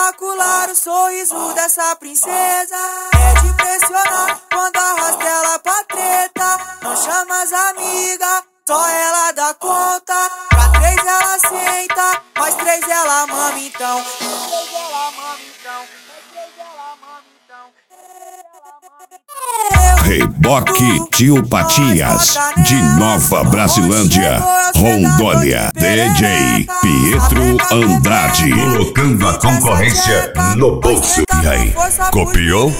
Espetacular o sorriso dessa princesa, é de impressionar quando arrasta ela pra treta. Não chama as amigas, só ela dá conta. Pra 3 ela senta, mais 3 ela mama então. Reboque Tio Patinhas, de Nova Brasilândia, Rondônia. DJ Pietro Andrade, colocando a concorrência no bolso. E aí, copiou?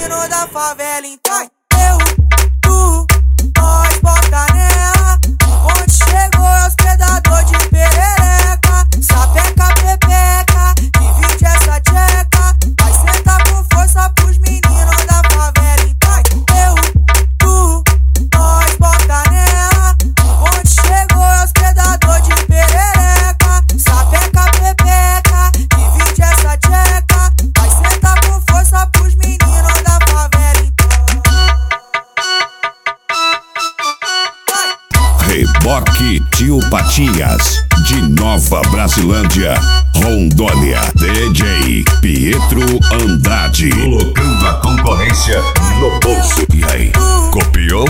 Reboque Tio Patinhas, de Nova Brasilândia, Rondônia. DJ Pietro Andrade, colocando a concorrência no bolso. E aí, copiou?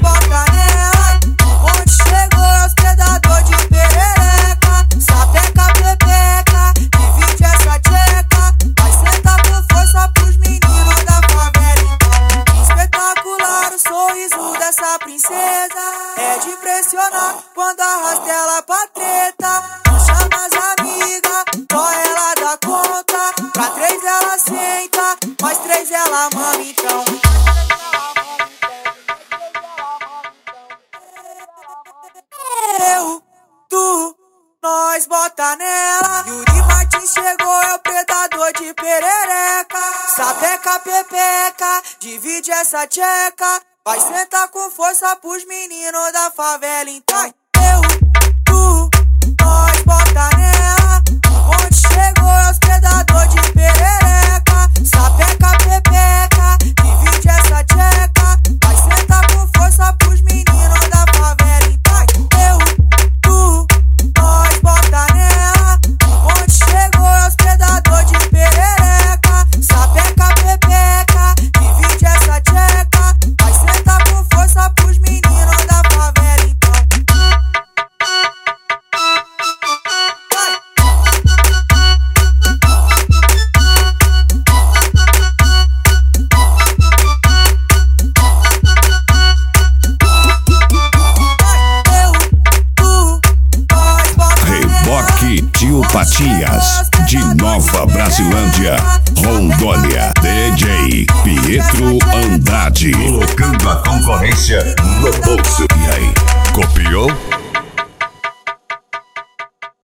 Dessa princesa é de impressionar quando arrasta ela pra treta. Não chama as amigas, só ela dá conta. Pra 3 ela senta, mais 3 ela mama então. Eu, tu, nós bota nela. Yuri Martins chegou, é o predador de perereca. Sapeca, pepeca, divide essa tcheca. Vai sentar com força pros meninos da favela então. Eu, tu, nós bota nela. Onde chegou é os predador de perereca. Sapeca, pepeca, divide essa tcheca. Vai sentar com força pros meninos da favela então. Eu, tu, nós bota nela. Onde chegou é os predador de perereca. Sapeca, pepeca, divide essa tcheca. Vai sentar com força pros meninos da favela então. Reboque Tio Patinhas, de Nova Brasilândia, Rondônia. DJ Pietro Andrade, colocando a concorrência no bolso. E aí, copiou?